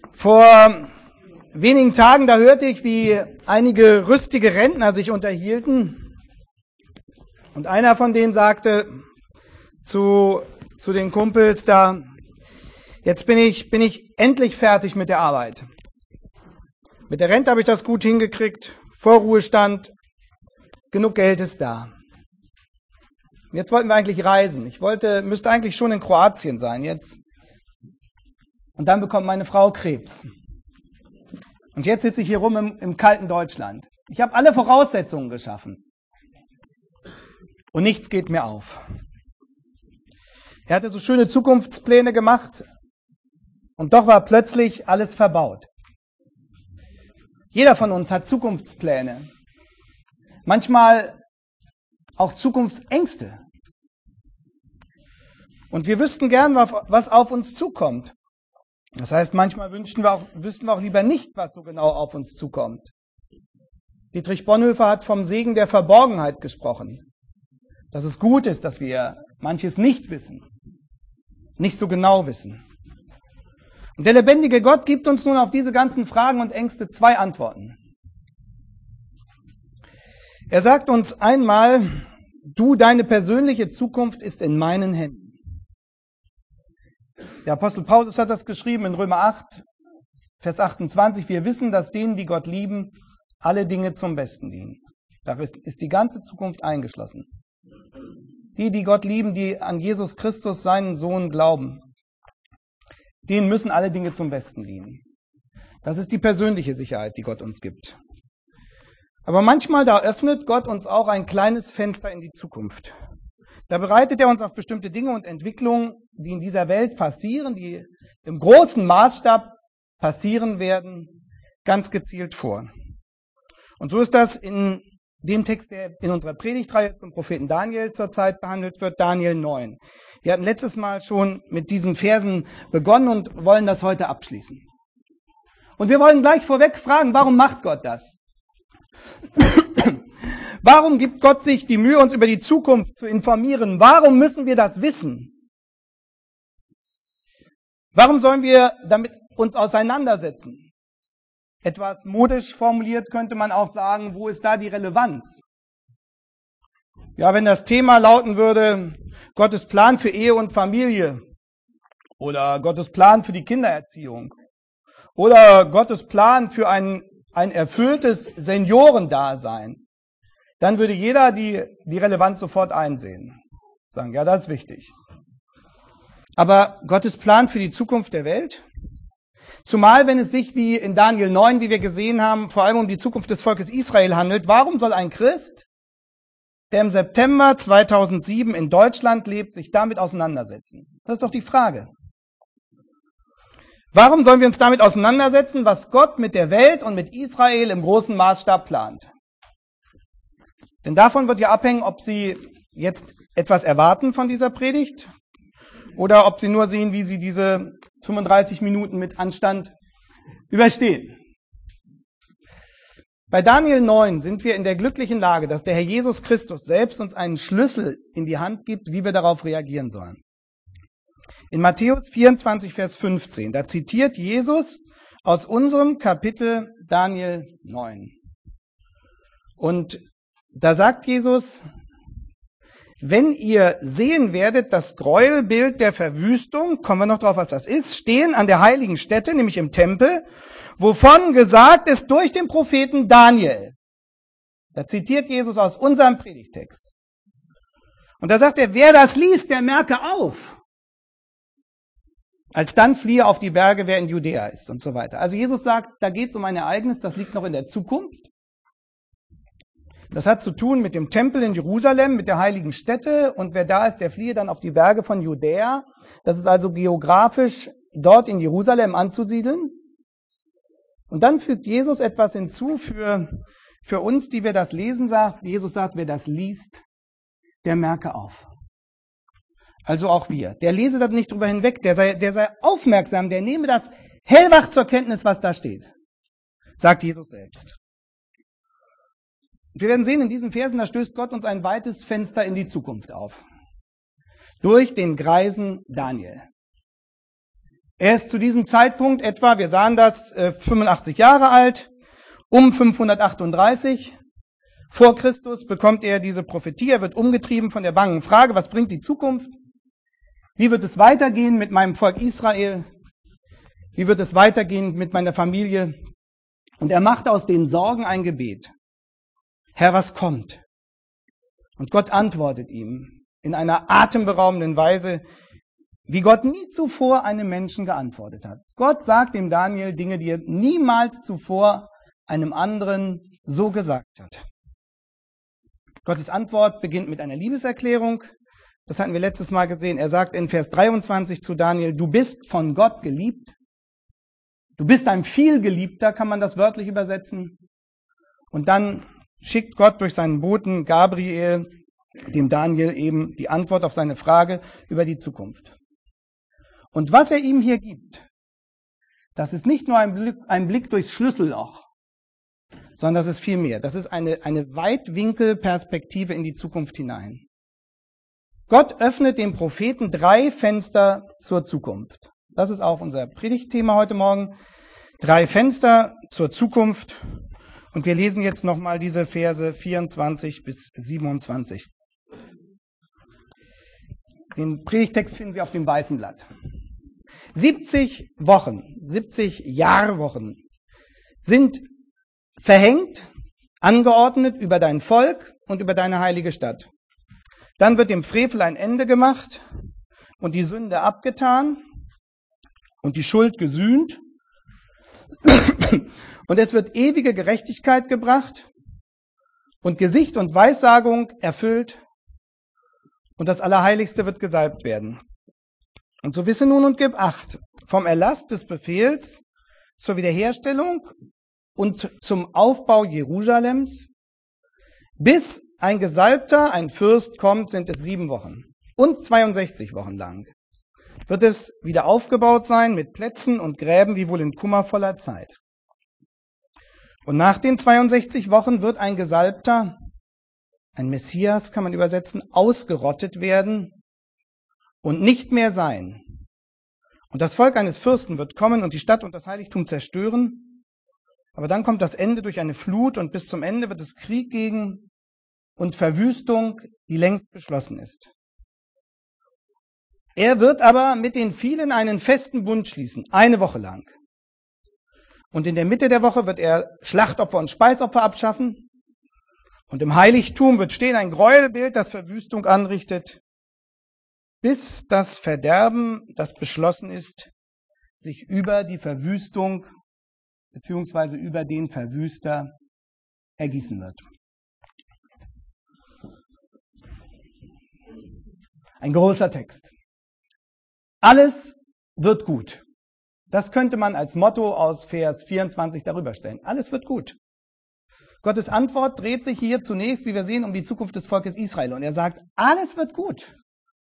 Vor wenigen Tagen, da hörte ich, wie einige rüstige Rentner sich unterhielten. Und einer von denen sagte zu den Kumpels da: Jetzt bin ich endlich fertig mit der Arbeit. Mit der Rente habe ich das gut hingekriegt, Vorruhestand, genug Geld ist da. Jetzt wollten wir eigentlich reisen. Müsste eigentlich schon in Kroatien sein jetzt. Und dann bekommt meine Frau Krebs. Und jetzt sitze ich hier rum im kalten Deutschland. Ich habe alle Voraussetzungen geschaffen. Und nichts geht mir auf. Er hatte so schöne Zukunftspläne gemacht. Und doch war plötzlich alles verbaut. Jeder von uns hat Zukunftspläne. Manchmal auch Zukunftsängste. Und wir wüssten gern, was auf uns zukommt. Das heißt, manchmal wüssten wir auch lieber nicht, was so genau auf uns zukommt. Dietrich Bonhoeffer hat vom Segen der Verborgenheit gesprochen. Dass es gut ist, dass wir manches nicht wissen, nicht so genau wissen. Und der lebendige Gott gibt uns nun auf diese ganzen Fragen und Ängste zwei Antworten. Er sagt uns einmal: Du, deine persönliche Zukunft ist in meinen Händen. Der Apostel Paulus hat das geschrieben in Römer 8, Vers 28. Wir wissen, dass denen, die Gott lieben, alle Dinge zum Besten dienen. Da ist die ganze Zukunft eingeschlossen. Die Gott lieben, die an Jesus Christus, seinen Sohn, glauben, denen müssen alle Dinge zum Besten dienen. Das ist die persönliche Sicherheit, die Gott uns gibt. Aber manchmal, da öffnet Gott uns auch ein kleines Fenster in die Zukunft. Da bereitet er uns auf bestimmte Dinge und Entwicklungen, die in dieser Welt passieren, die im großen Maßstab passieren werden, ganz gezielt vor. Und so ist das in dem Text, der in unserer Predigtreihe zum Propheten Daniel zurzeit behandelt wird, Daniel 9. Wir hatten letztes Mal schon mit diesen Versen begonnen und wollen das heute abschließen. Und wir wollen gleich vorweg fragen, warum macht Gott das? Warum gibt Gott sich die Mühe, uns über die Zukunft zu informieren? Warum müssen wir das wissen? Warum sollen wir damit uns auseinandersetzen? Etwas modisch formuliert könnte man auch sagen, wo ist da die Relevanz? Ja, wenn das Thema lauten würde, Gottes Plan für Ehe und Familie oder Gottes Plan für die Kindererziehung oder Gottes Plan für ein erfülltes Seniorendasein, dann würde jeder die Relevanz sofort einsehen. Sagen, ja, das ist wichtig. Aber Gottes Plan für die Zukunft der Welt? Zumal, wenn es sich wie in Daniel 9, wie wir gesehen haben, vor allem um die Zukunft des Volkes Israel handelt, warum soll ein Christ, der im September 2007 in Deutschland lebt, sich damit auseinandersetzen? Das ist doch die Frage. Warum sollen wir uns damit auseinandersetzen, was Gott mit der Welt und mit Israel im großen Maßstab plant? Denn davon wird ja abhängen, ob Sie jetzt etwas erwarten von dieser Predigt oder ob Sie nur sehen, wie Sie diese 35 Minuten mit Anstand überstehen. Bei Daniel 9 sind wir in der glücklichen Lage, dass der Herr Jesus Christus selbst uns einen Schlüssel in die Hand gibt, wie wir darauf reagieren sollen. In Matthäus 24, Vers 15, da zitiert Jesus aus unserem Kapitel Daniel 9. Und da sagt Jesus: Wenn ihr sehen werdet das Gräuelbild der Verwüstung, kommen wir noch drauf, was das ist, stehen an der heiligen Stätte, nämlich im Tempel, wovon gesagt ist durch den Propheten Daniel. Da zitiert Jesus aus unserem Predigtext. Und da sagt er, wer das liest, der merke auf. Alsdann fliehe auf die Berge, wer in Judäa ist und so weiter. Also Jesus sagt, da geht es um ein Ereignis, das liegt noch in der Zukunft. Das hat zu tun mit dem Tempel in Jerusalem, mit der heiligen Stätte, und wer da ist, der fliehe dann auf die Berge von Judäa. Das ist also geografisch dort in Jerusalem anzusiedeln. Und dann fügt Jesus etwas hinzu für uns, die wir das lesen, sagt. Jesus sagt, wer das liest, der merke auf. Also auch wir. Der lese das nicht drüber hinweg, der sei aufmerksam, der nehme das hellwach zur Kenntnis, was da steht, sagt Jesus selbst. Wir werden sehen, in diesen Versen, da stößt Gott uns ein weites Fenster in die Zukunft auf. Durch den greisen Daniel. Er ist zu diesem Zeitpunkt etwa, wir sahen das, 85 Jahre alt. Um 538 vor Christus bekommt er diese Prophetie. Er wird umgetrieben von der bangen Frage, was bringt die Zukunft? Wie wird es weitergehen mit meinem Volk Israel? Wie wird es weitergehen mit meiner Familie? Und er macht aus den Sorgen ein Gebet. Herr, was kommt? Und Gott antwortet ihm in einer atemberaubenden Weise, wie Gott nie zuvor einem Menschen geantwortet hat. Gott sagt dem Daniel Dinge, die er niemals zuvor einem anderen so gesagt hat. Gottes Antwort beginnt mit einer Liebeserklärung. Das hatten wir letztes Mal gesehen. Er sagt in Vers 23 zu Daniel, du bist von Gott geliebt. Du bist ein Vielgeliebter, kann man das wörtlich übersetzen. Und dann schickt Gott durch seinen Boten Gabriel dem Daniel eben die Antwort auf seine Frage über die Zukunft. Und was er ihm hier gibt, das ist nicht nur ein Blick durchs Schlüsselloch, sondern das ist viel mehr. Das ist eine Weitwinkelperspektive in die Zukunft hinein. Gott öffnet dem Propheten 3 Fenster zur Zukunft. Das ist auch unser Predigtthema heute Morgen. 3 Fenster zur Zukunft. Und wir lesen jetzt nochmal diese Verse 24 bis 27. Den Predigtext finden Sie auf dem weißen Blatt. 70 Wochen, 70 Jahrwochen sind verhängt, angeordnet über dein Volk und über deine heilige Stadt. Dann wird dem Frevel ein Ende gemacht und die Sünde abgetan und die Schuld gesühnt. Und es wird ewige Gerechtigkeit gebracht und Gesicht und Weissagung erfüllt und das Allerheiligste wird gesalbt werden. Und so wisse nun und gib Acht, vom Erlass des Befehls zur Wiederherstellung und zum Aufbau Jerusalems, bis ein Gesalbter, ein Fürst kommt, sind es 7 Wochen und 62 Wochen lang. Wird es wieder aufgebaut sein mit Plätzen und Gräben wie wohl in kummervoller Zeit. Und nach den 62 Wochen wird ein Gesalbter, ein Messias kann man übersetzen, ausgerottet werden und nicht mehr sein. Und das Volk eines Fürsten wird kommen und die Stadt und das Heiligtum zerstören. Aber dann kommt das Ende durch eine Flut und bis zum Ende wird es Krieg gegen und Verwüstung, die längst beschlossen ist. Er wird aber mit den vielen einen festen Bund schließen, 1 Woche lang. Und in der Mitte der Woche wird er Schlachtopfer und Speisopfer abschaffen. Und im Heiligtum wird stehen ein Gräuelbild, das Verwüstung anrichtet, bis das Verderben, das beschlossen ist, sich über die Verwüstung bzw. über den Verwüster ergießen wird. Ein großer Text. Alles wird gut. Das könnte man als Motto aus Vers 24 darüber stellen. Alles wird gut. Gottes Antwort dreht sich hier zunächst, wie wir sehen, um die Zukunft des Volkes Israel. Und er sagt, alles wird gut.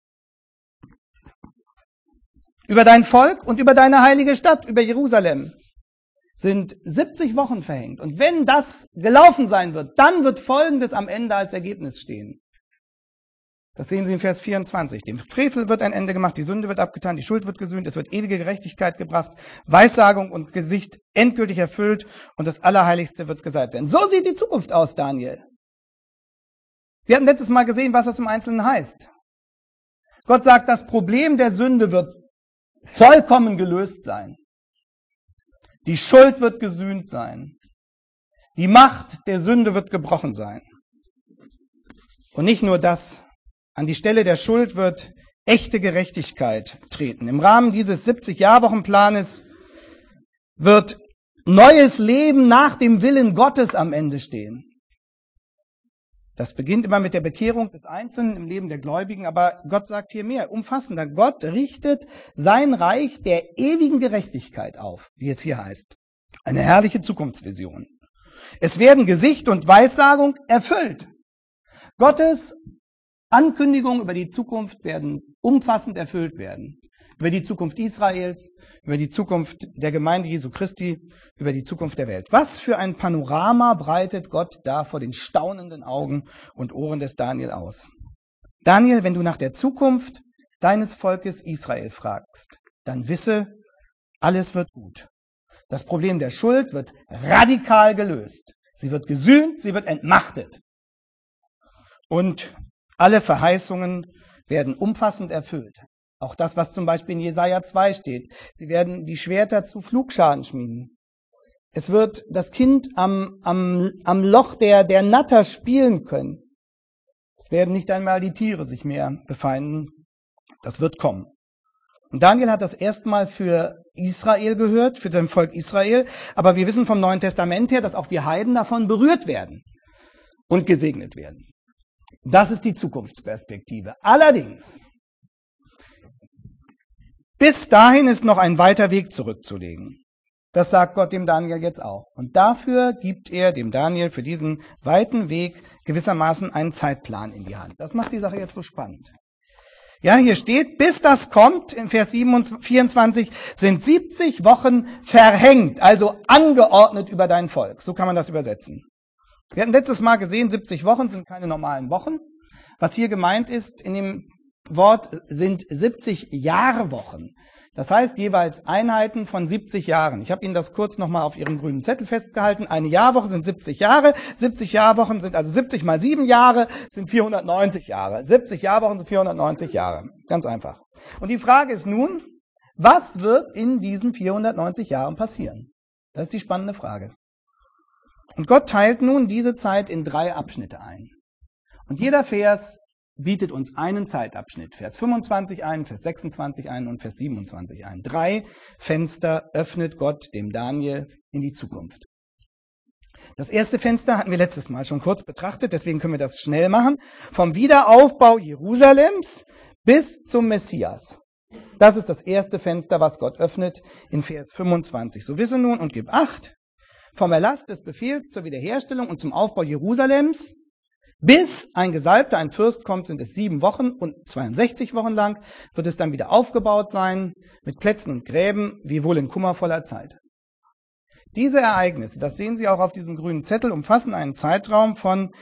Über dein Volk und über deine heilige Stadt, über Jerusalem, sind 70 Wochen verhängt. Und wenn das gelaufen sein wird, dann wird Folgendes am Ende als Ergebnis stehen. Das sehen Sie in Vers 24. Dem Frevel wird ein Ende gemacht, die Sünde wird abgetan, die Schuld wird gesühnt, es wird ewige Gerechtigkeit gebracht, Weissagung und Gesicht endgültig erfüllt und das Allerheiligste wird gesalbt werden. So sieht die Zukunft aus, Daniel. Wir hatten letztes Mal gesehen, was das im Einzelnen heißt. Gott sagt, das Problem der Sünde wird vollkommen gelöst sein. Die Schuld wird gesühnt sein. Die Macht der Sünde wird gebrochen sein. Und nicht nur das. An die Stelle der Schuld wird echte Gerechtigkeit treten. Im Rahmen dieses 70-Jahrwochenplanes wird neues Leben nach dem Willen Gottes am Ende stehen. Das beginnt immer mit der Bekehrung des Einzelnen im Leben der Gläubigen, aber Gott sagt hier mehr, umfassender. Gott richtet sein Reich der ewigen Gerechtigkeit auf, wie es hier heißt. Eine herrliche Zukunftsvision. Es werden Gesicht und Weissagung erfüllt. Gottes Ankündigungen über die Zukunft werden umfassend erfüllt werden. Über die Zukunft Israels, über die Zukunft der Gemeinde Jesu Christi, über die Zukunft der Welt. Was für ein Panorama breitet Gott da vor den staunenden Augen und Ohren des Daniel aus. Daniel, wenn du nach der Zukunft deines Volkes Israel fragst, dann wisse Alles wird gut. Das Problem der Schuld wird radikal gelöst. Sie wird gesühnt, sie wird entmachtet. Und alle Verheißungen werden umfassend erfüllt. Auch das, was zum Beispiel in Jesaja 2 steht. Sie werden die Schwerter zu Pflugschaden schmieden. Es wird das Kind am Loch der Natter spielen können. Es werden nicht einmal die Tiere sich mehr befeinden. Das wird kommen. Und Daniel hat das erstmal für Israel gehört, für sein Volk Israel. Aber wir wissen vom Neuen Testament her, dass auch wir Heiden davon berührt werden und gesegnet werden. Das ist die Zukunftsperspektive. Allerdings, bis dahin ist noch ein weiter Weg zurückzulegen. Das sagt Gott dem Daniel jetzt auch. Und dafür gibt er dem Daniel für diesen weiten Weg gewissermaßen einen Zeitplan in die Hand. Das macht die Sache jetzt so spannend. Ja, hier steht, bis das kommt, in Vers 24, sind 70 Wochen verhängt, also angeordnet über dein Volk. So kann man das übersetzen. Wir hatten letztes Mal gesehen, 70 Wochen sind keine normalen Wochen. Was hier gemeint ist, in dem Wort sind 70 Jahrwochen. Das heißt jeweils Einheiten von 70 Jahren. Ich habe Ihnen das kurz nochmal auf Ihrem grünen Zettel festgehalten. Eine Jahrwoche sind 70 Jahre. 70 Jahrwochen sind also 70 mal 7 Jahre sind 490 Jahre. 70 Jahrwochen sind 490 Jahre. Ganz einfach. Und die Frage ist nun, was wird in diesen 490 Jahren passieren? Das ist die spannende Frage. Und Gott teilt nun diese Zeit in 3 Abschnitte ein. Und jeder Vers bietet uns einen Zeitabschnitt, Vers 25 ein, Vers 26 ein und Vers 27 ein. 3 Fenster öffnet Gott dem Daniel in die Zukunft. Das erste Fenster hatten wir letztes Mal schon kurz betrachtet, deswegen können wir das schnell machen. Vom Wiederaufbau Jerusalems bis zum Messias. Das ist das erste Fenster, was Gott öffnet in Vers 25. So wisse nun und gib Acht, vom Erlass des Befehls zur Wiederherstellung und zum Aufbau Jerusalems, bis ein Gesalbter, ein Fürst kommt, sind es 7 Wochen und 62 Wochen lang, wird es dann wieder aufgebaut sein, mit Plätzen und Gräben, wie wohl in kummervoller Zeit. Diese Ereignisse, das sehen Sie auch auf diesem grünen Zettel, umfassen einen Zeitraum von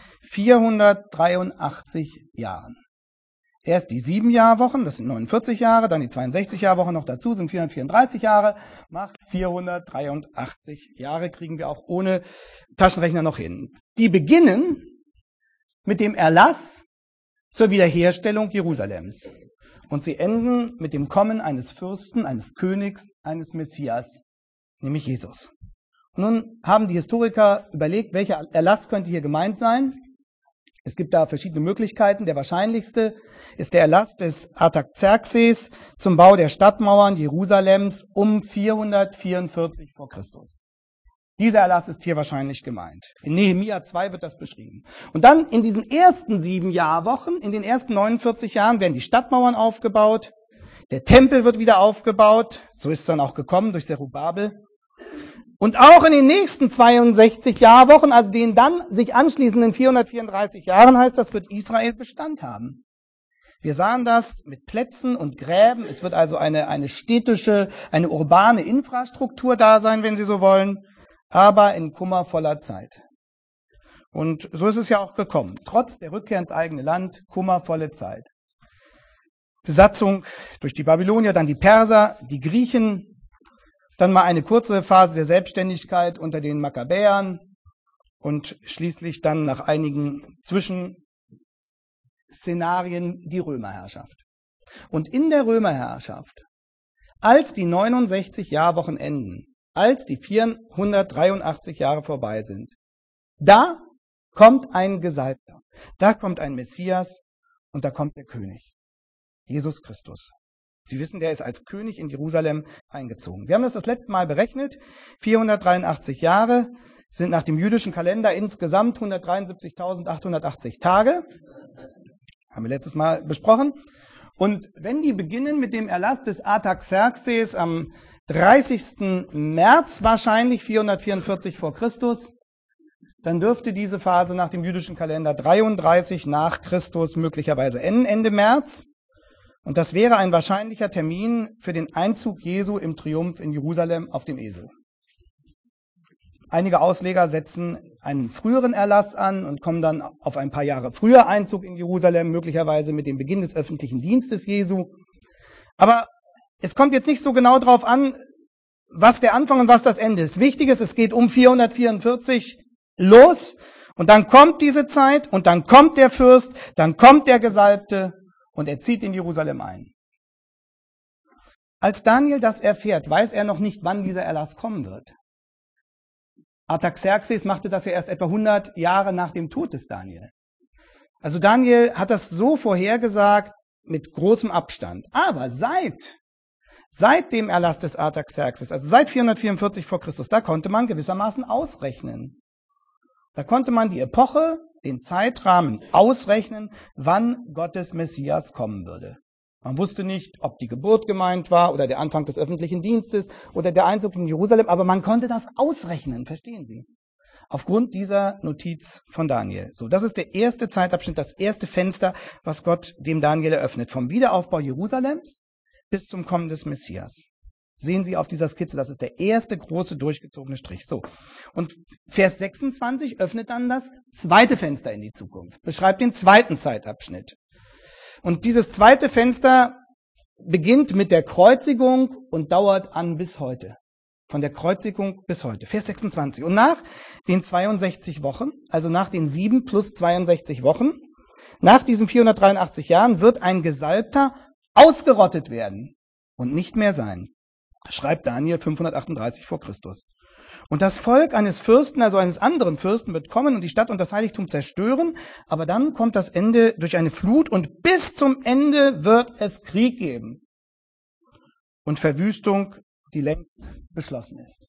483 Jahren. Erst die 7 Jahrwochen, das sind 49 Jahre, dann die 62 Jahrwochen noch dazu, sind 434 Jahre, macht 483 Jahre, kriegen wir auch ohne Taschenrechner noch hin. Die beginnen mit dem Erlass zur Wiederherstellung Jerusalems. Und sie enden mit dem Kommen eines Fürsten, eines Königs, eines Messias, nämlich Jesus. Und nun haben die Historiker überlegt, welcher Erlass könnte hier gemeint sein. Es gibt da verschiedene Möglichkeiten. Der wahrscheinlichste ist der Erlass des Artaxerxes zum Bau der Stadtmauern Jerusalems um 444 vor Christus. Dieser Erlass ist hier wahrscheinlich gemeint. In Nehemia 2 wird das beschrieben. Und dann in diesen ersten 7 Jahrwochen, in den ersten 49 Jahren, werden die Stadtmauern aufgebaut. Der Tempel wird wieder aufgebaut. So ist es dann auch gekommen durch Zerubabel. Und auch in den nächsten 62 Jahrwochen, also den dann sich anschließenden 434 Jahren, heißt das, wird Israel Bestand haben. Wir sahen das mit Plätzen und Gräben. Es wird also eine städtische, eine urbane Infrastruktur da sein, wenn Sie so wollen. Aber in kummervoller Zeit. Und so ist es ja auch gekommen. Trotz der Rückkehr ins eigene Land, kummervolle Zeit. Besatzung durch die Babylonier, dann die Perser, die Griechen, dann mal eine kurze Phase der Selbstständigkeit unter den Makkabäern und schließlich dann nach einigen Zwischenszenarien die Römerherrschaft. Und in der Römerherrschaft, als die 69 Jahrwochen enden, als die 483 Jahre vorbei sind, da kommt ein Gesalbter, da kommt ein Messias und da kommt der König, Jesus Christus. Sie wissen, der ist als König in Jerusalem eingezogen. Wir haben das letzte Mal berechnet. 483 Jahre sind nach dem jüdischen Kalender insgesamt 173.880 Tage. Haben wir letztes Mal besprochen. Und wenn die beginnen mit dem Erlass des Artaxerxes am 30. März wahrscheinlich 444 vor Christus, dann dürfte diese Phase nach dem jüdischen Kalender 33 nach Christus möglicherweise enden, Ende März. Und das wäre ein wahrscheinlicher Termin für den Einzug Jesu im Triumph in Jerusalem auf dem Esel. Einige Ausleger setzen einen früheren Erlass an und kommen dann auf ein paar Jahre früher Einzug in Jerusalem, möglicherweise mit dem Beginn des öffentlichen Dienstes Jesu. Aber es kommt jetzt nicht so genau drauf an, was der Anfang und was das Ende ist. Wichtig ist, es geht um 444 los und dann kommt diese Zeit und dann kommt der Fürst, dann kommt der Gesalbte und er zieht in Jerusalem ein. Als Daniel das erfährt, weiß er noch nicht, wann dieser Erlass kommen wird. Artaxerxes machte das ja erst etwa 100 Jahre nach dem Tod des Daniel. Also Daniel hat das so vorhergesagt mit großem Abstand. Aber seit dem Erlass des Artaxerxes, also seit 444 vor Christus, da konnte man gewissermaßen ausrechnen. Da konnte man die Epoche, den Zeitrahmen ausrechnen, wann Gottes Messias kommen würde. Man wusste nicht, ob die Geburt gemeint war oder der Anfang des öffentlichen Dienstes oder der Einzug in Jerusalem, aber man konnte das ausrechnen, verstehen Sie? Aufgrund dieser Notiz von Daniel. So, das ist der erste Zeitabschnitt, das erste Fenster, was Gott dem Daniel eröffnet. Vom Wiederaufbau Jerusalems bis zum Kommen des Messias. Sehen Sie auf dieser Skizze, das ist der erste große durchgezogene Strich. So. Und Vers 26 öffnet dann das zweite Fenster in die Zukunft, beschreibt den zweiten Zeitabschnitt. Und dieses zweite Fenster beginnt mit der Kreuzigung und dauert an bis heute. Von der Kreuzigung bis heute. Vers 26. Und nach den 62 Wochen, also nach den 7 plus 62 Wochen, nach diesen 483 Jahren wird ein Gesalbter ausgerottet werden und nicht mehr sein. Schreibt Daniel 538 vor Christus. Und das Volk eines Fürsten, also eines anderen Fürsten, wird kommen und die Stadt und das Heiligtum zerstören, aber dann kommt das Ende durch eine Flut und bis zum Ende wird es Krieg geben und Verwüstung, die längst beschlossen ist.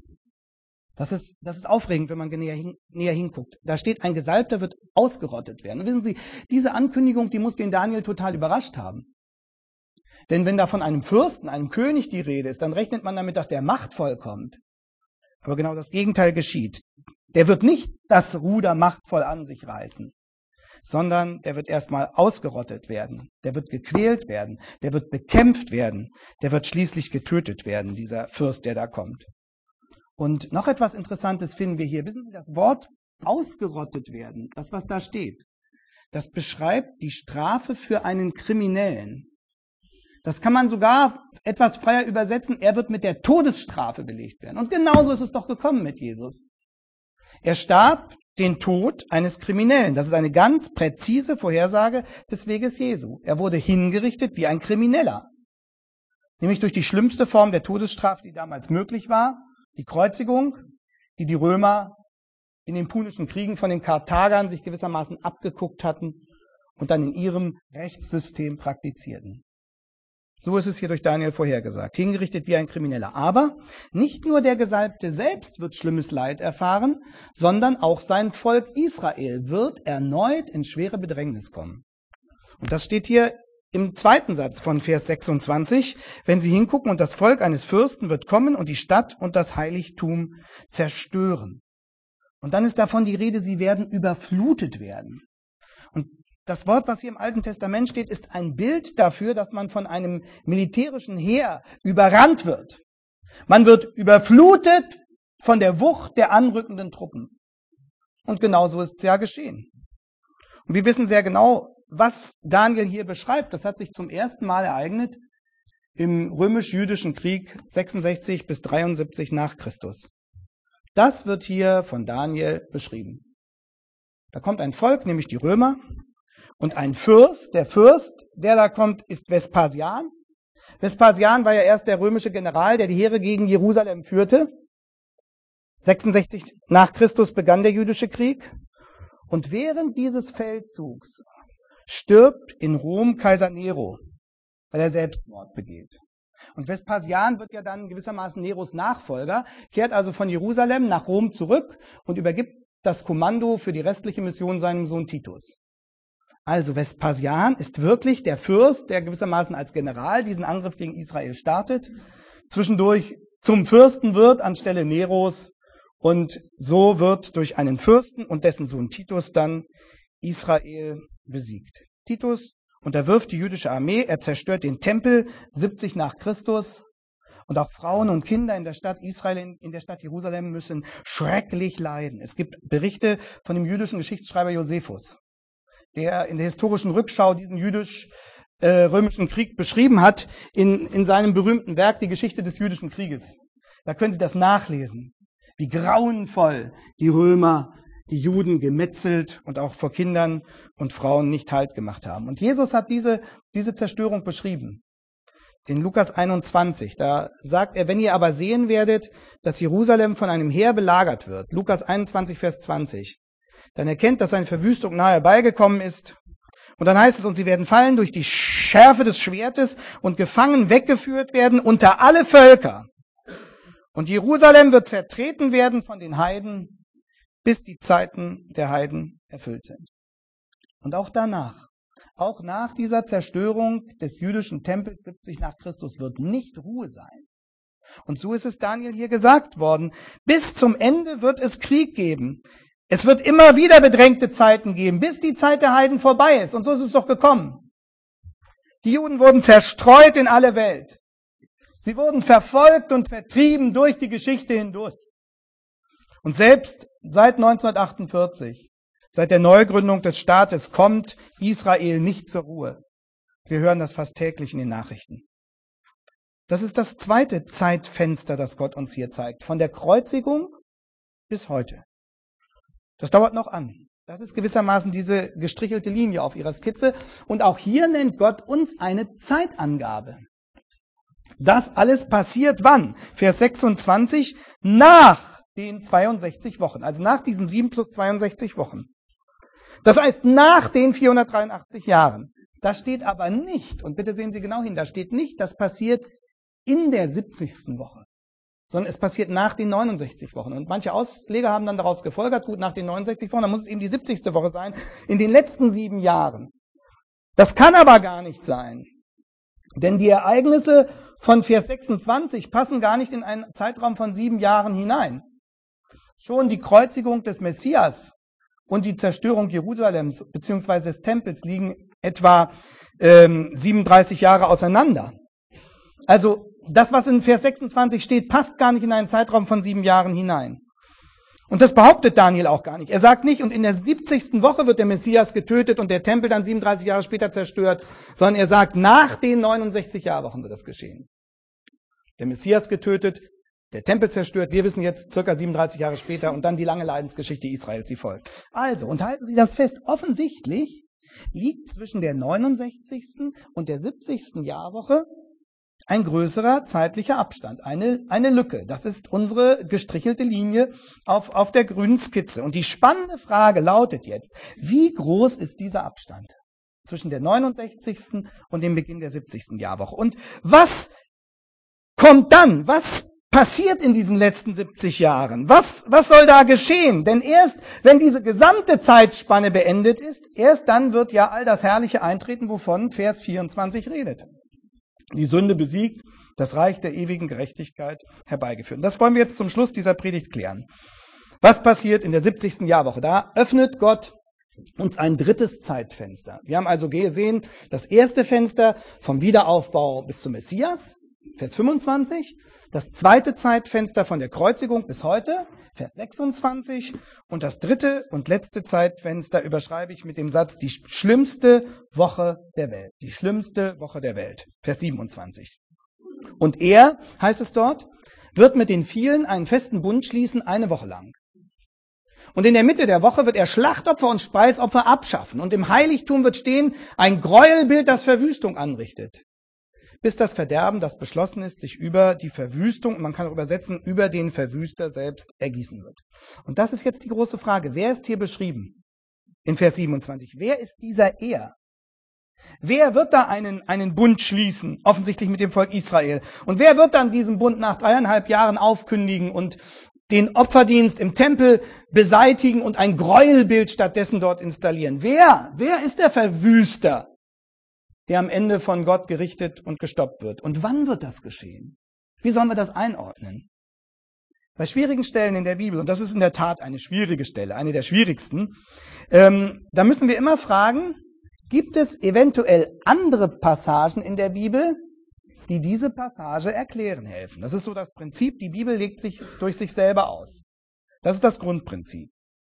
Das ist aufregend, wenn man näher hinguckt. Da steht, ein Gesalbter wird ausgerottet werden. Und wissen Sie, diese Ankündigung, die muss den Daniel total überrascht haben. Denn wenn da von einem Fürsten, einem König die Rede ist, dann rechnet man damit, dass der machtvoll kommt. Aber genau das Gegenteil geschieht. Der wird nicht das Ruder machtvoll an sich reißen, sondern der wird erstmal ausgerottet werden. Der wird gequält werden. Der wird bekämpft werden. Der wird schließlich getötet werden, dieser Fürst, der da kommt. Und noch etwas Interessantes finden wir hier. Wissen Sie, das Wort ausgerottet werden, das, was da steht, das beschreibt die Strafe für einen Kriminellen. Das kann man sogar etwas freier übersetzen. Er wird mit der Todesstrafe belegt werden. Und genauso ist es doch gekommen mit Jesus. Er starb den Tod eines Kriminellen. Das ist eine ganz präzise Vorhersage des Weges Jesu. Er wurde hingerichtet wie ein Krimineller. Nämlich durch die schlimmste Form der Todesstrafe, die damals möglich war, die Kreuzigung, die die Römer in den Punischen Kriegen von den Karthagern sich gewissermaßen abgeguckt hatten und dann in ihrem Rechtssystem praktizierten. So ist es hier durch Daniel vorhergesagt. Hingerichtet wie ein Krimineller. Aber nicht nur der Gesalbte selbst wird schlimmes Leid erfahren, sondern auch sein Volk Israel wird erneut in schwere Bedrängnis kommen. Und das steht hier im zweiten Satz von Vers 26. Wenn Sie hingucken, und das Volk eines Fürsten wird kommen und die Stadt und das Heiligtum zerstören. Und dann ist davon die Rede, sie werden überflutet werden. Und das Wort, was hier im Alten Testament steht, ist ein Bild dafür, dass man von einem militärischen Heer überrannt wird. Man wird überflutet von der Wucht der anrückenden Truppen. Und genau so ist es ja geschehen. Und wir wissen sehr genau, was Daniel hier beschreibt. Das hat sich zum ersten Mal ereignet im römisch-jüdischen Krieg 66 bis 73 nach Christus. Das wird hier von Daniel beschrieben. Da kommt ein Volk, nämlich die Römer, und ein Fürst, der da kommt, ist Vespasian. Vespasian war ja erst der römische General, der die Heere gegen Jerusalem führte. 66 nach Christus begann der jüdische Krieg. Und während dieses Feldzugs stirbt in Rom Kaiser Nero, weil er Selbstmord begeht. Und Vespasian wird ja dann gewissermaßen Neros Nachfolger, kehrt also von Jerusalem nach Rom zurück und übergibt das Kommando für die restliche Mission seinem Sohn Titus. Also Vespasian ist wirklich der Fürst, der gewissermaßen als General diesen Angriff gegen Israel startet, zwischendurch zum Fürsten wird anstelle Neros und so wird durch einen Fürsten und dessen Sohn Titus dann Israel besiegt. Titus unterwirft die jüdische Armee, er zerstört den Tempel 70 nach Christus und auch Frauen und Kinder in der Stadt Israel, in der Stadt Jerusalem müssen schrecklich leiden. Es gibt Berichte von dem jüdischen Geschichtsschreiber Josephus, der in der historischen Rückschau diesen jüdisch-römischen Krieg beschrieben hat in seinem berühmten Werk Die Geschichte des jüdischen Krieges. Da können Sie das nachlesen, wie grauenvoll die Römer die Juden gemetzelt und auch vor Kindern und Frauen nicht Halt gemacht haben. Und Jesus hat diese Zerstörung beschrieben. In Lukas 21, da sagt er, wenn ihr aber sehen werdet, dass Jerusalem von einem Heer belagert wird, Lukas 21, Vers 20, dann erkennt, dass seine Verwüstung nahe herbeigekommen ist. Und dann heißt es, und sie werden fallen durch die Schärfe des Schwertes und gefangen weggeführt werden unter alle Völker. Und Jerusalem wird zertreten werden von den Heiden, bis die Zeiten der Heiden erfüllt sind. Und auch danach, auch nach dieser Zerstörung des jüdischen Tempels 70 nach Christus wird nicht Ruhe sein. Und so ist es Daniel hier gesagt worden. Bis zum Ende wird es Krieg geben. Es wird immer wieder bedrängte Zeiten geben, bis die Zeit der Heiden vorbei ist. Und so ist es doch gekommen. Die Juden wurden zerstreut in alle Welt. Sie wurden verfolgt und vertrieben durch die Geschichte hindurch. Und selbst seit 1948, seit der Neugründung des Staates, kommt Israel nicht zur Ruhe. Wir hören das fast täglich in den Nachrichten. Das ist das zweite Zeitfenster, das Gott uns hier zeigt. Von der Kreuzigung bis heute. Das dauert noch an. Das ist gewissermaßen diese gestrichelte Linie auf Ihrer Skizze. Und auch hier nennt Gott uns eine Zeitangabe. Das alles passiert wann? Vers 26, nach den 62 Wochen. Also nach diesen 7 plus 62 Wochen. Das heißt, nach den 483 Jahren. Da steht aber nicht, und bitte sehen Sie genau hin, da steht nicht, das passiert in der 70. Woche, sondern es passiert nach den 69 Wochen. Und manche Ausleger haben dann daraus gefolgert, gut, nach den 69 Wochen, dann muss es eben die 70. Woche sein, in den letzten 7 Jahren. Das kann aber gar nicht sein, denn die Ereignisse von Vers 26 passen gar nicht in einen Zeitraum von 7 Jahren hinein. Schon die Kreuzigung des Messias und die Zerstörung Jerusalems bzw. des Tempels liegen etwa 37 Jahre auseinander. Also das, was in Vers 26 steht, passt gar nicht in einen Zeitraum von 7 Jahren hinein. Und das behauptet Daniel auch gar nicht. Er sagt nicht, und in der 70. Woche wird der Messias getötet und der Tempel dann 37 Jahre später zerstört, sondern er sagt, nach den 69 Jahrwochen wird das geschehen. Der Messias getötet, der Tempel zerstört, wir wissen jetzt circa 37 Jahre später und dann die lange Leidensgeschichte Israels, die folgt. Also, und halten Sie das fest, offensichtlich liegt zwischen der 69. und der 70. Jahrwoche ein größerer zeitlicher Abstand, eine Lücke. Das ist unsere gestrichelte Linie auf der grünen Skizze. Und die spannende Frage lautet jetzt, wie groß ist dieser Abstand zwischen der 69. und dem Beginn der 70. Jahrwoche? Und was kommt dann? Was passiert in diesen letzten 70 Jahren? Was soll da geschehen? Denn erst, wenn diese gesamte Zeitspanne beendet ist, erst dann wird ja all das Herrliche eintreten, wovon Vers 24 redet. Die Sünde besiegt, das Reich der ewigen Gerechtigkeit herbeigeführt. Und das wollen wir jetzt zum Schluss dieser Predigt klären. Was passiert in der 70. Jahrwoche? Da öffnet Gott uns ein drittes Zeitfenster. Wir haben also gesehen, das erste Fenster vom Wiederaufbau bis zum Messias, Vers 25. Das zweite Zeitfenster von der Kreuzigung bis heute, Vers 26. Und das dritte und letzte Zeitfenster überschreibe ich mit dem Satz, die schlimmste Woche der Welt. Die schlimmste Woche der Welt, Vers 27. Und er, heißt es dort, wird mit den vielen einen festen Bund schließen, eine Woche lang. Und in der Mitte der Woche wird er Schlachtopfer und Speisopfer abschaffen. Und im Heiligtum wird stehen ein Gräuelbild, das Verwüstung anrichtet. Bis das Verderben, das beschlossen ist, sich über die Verwüstung, man kann auch übersetzen, über den Verwüster selbst ergießen wird. Und das ist jetzt die große Frage. Wer ist hier beschrieben? In Vers 27. Wer ist dieser Er? Wer wird da einen Bund schließen? Offensichtlich mit dem Volk Israel. Und wer wird dann diesen Bund nach 3,5 Jahren aufkündigen und den Opferdienst im Tempel beseitigen und ein Gräuelbild stattdessen dort installieren? Wer ist der Verwüster, der am Ende von Gott gerichtet und gestoppt wird? Und wann wird das geschehen? Wie sollen wir das einordnen? Bei schwierigen Stellen in der Bibel, und das ist in der Tat eine schwierige Stelle, eine der schwierigsten, da müssen wir immer fragen, gibt es eventuell andere Passagen in der Bibel, die diese Passage erklären helfen? Das ist so das Prinzip, die Bibel legt sich durch sich selber aus. Das ist das Grundprinzip.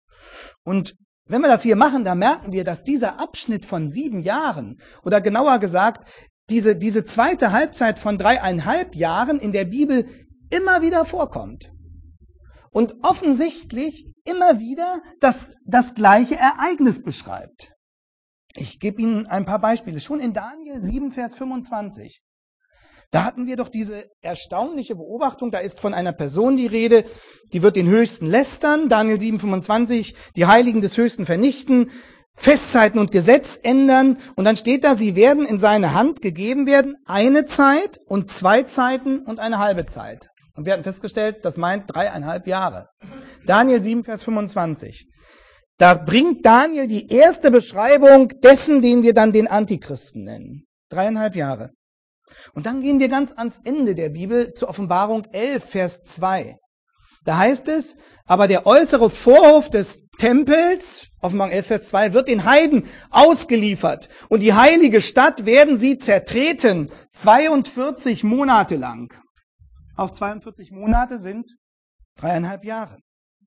Und wenn wir das hier machen, dann merken wir, dass dieser Abschnitt von 7 Jahren, oder genauer gesagt, diese zweite Halbzeit von 3,5 Jahren in der Bibel immer wieder vorkommt. Und offensichtlich immer wieder das gleiche Ereignis beschreibt. Ich gebe Ihnen ein paar Beispiele. Schon in Daniel 7, Vers 25. Da hatten wir doch diese erstaunliche Beobachtung, da ist von einer Person die Rede, die wird den Höchsten lästern, Daniel 7, 25, die Heiligen des Höchsten vernichten, Festzeiten und Gesetz ändern, und dann steht da, sie werden in seine Hand gegeben werden, eine Zeit und 2 Zeiten und eine halbe Zeit. Und wir hatten festgestellt, das meint 3,5 Jahre. Daniel 7, Vers 25. Da bringt Daniel die erste Beschreibung dessen, den wir dann den Antichristen nennen. 3,5 Jahre. Und dann gehen wir ganz ans Ende der Bibel zur Offenbarung 11, Vers 2. Da heißt es, aber der äußere Vorhof des Tempels, Offenbarung 11, Vers 2, wird den Heiden ausgeliefert. Und die heilige Stadt werden sie zertreten, 42 Monate lang. Auch 42 Monate sind 3,5 Jahre.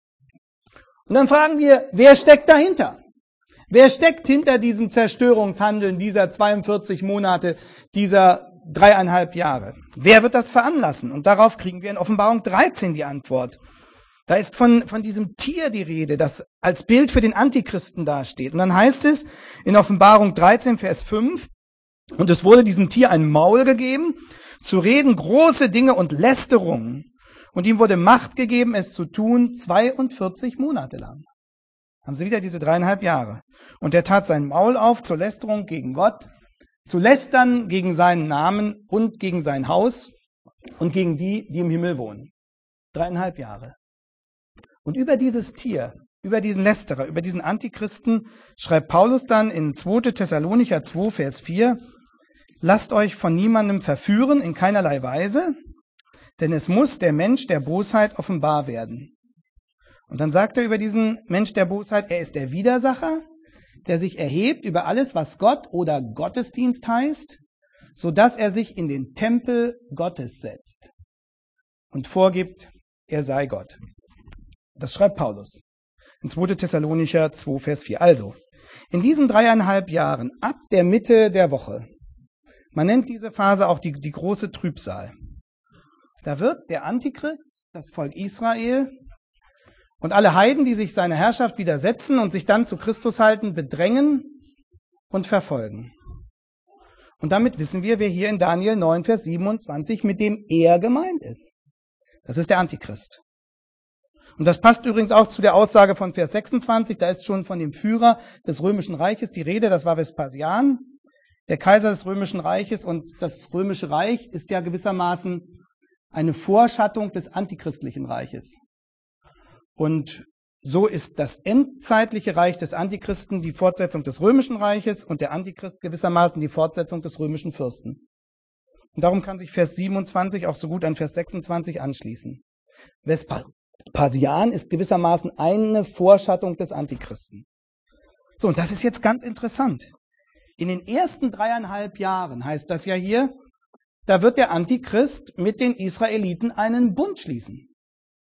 Und dann fragen wir, wer steckt dahinter? Wer steckt hinter diesem Zerstörungshandeln dieser 42 Monate, dieser 3,5 Jahre? Wer wird das veranlassen? Und darauf kriegen wir in Offenbarung 13 die Antwort. Da ist von diesem Tier die Rede, das als Bild für den Antichristen dasteht. Und dann heißt es in Offenbarung 13, Vers 5, und es wurde diesem Tier ein Maul gegeben, zu reden große Dinge und Lästerungen. Und ihm wurde Macht gegeben, es zu tun, 42 Monate lang. Haben Sie wieder diese 3,5 Jahre. Und er tat sein Maul auf zur Lästerung gegen Gott, zu lästern gegen seinen Namen und gegen sein Haus und gegen die im Himmel wohnen. 3,5 Jahre. Und über dieses Tier, über diesen Lästerer, über diesen Antichristen schreibt Paulus dann in 2. Thessalonicher 2, Vers 4, lasst euch von niemandem verführen in keinerlei Weise, denn es muss der Mensch der Bosheit offenbar werden. Und dann sagt er über diesen Mensch der Bosheit, er ist der Widersacher, der sich erhebt über alles, was Gott oder Gottesdienst heißt, so dass er sich in den Tempel Gottes setzt und vorgibt, er sei Gott. Das schreibt Paulus in 2. Thessalonicher 2, Vers 4. Also, in diesen 3,5 Jahren, ab der Mitte der Woche, man nennt diese Phase auch die große Trübsal, da wird der Antichrist, das Volk Israel und alle Heiden, die sich seiner Herrschaft widersetzen und sich dann zu Christus halten, bedrängen und verfolgen. Und damit wissen wir, wer hier in Daniel 9, Vers 27 mit dem er gemeint ist. Das ist der Antichrist. Und das passt übrigens auch zu der Aussage von Vers 26, da ist schon von dem Führer des Römischen Reiches die Rede, das war Vespasian, der Kaiser des Römischen Reiches, und das Römische Reich ist ja gewissermaßen eine Vorschattung des antichristlichen Reiches. Und so ist das endzeitliche Reich des Antichristen die Fortsetzung des Römischen Reiches und der Antichrist gewissermaßen die Fortsetzung des römischen Fürsten. Und darum kann sich Vers 27 auch so gut an Vers 26 anschließen. Vespasian ist gewissermaßen eine Vorschattung des Antichristen. So, und das ist jetzt ganz interessant. In den ersten 3,5 Jahren heißt das ja hier, da wird der Antichrist mit den Israeliten einen Bund schließen.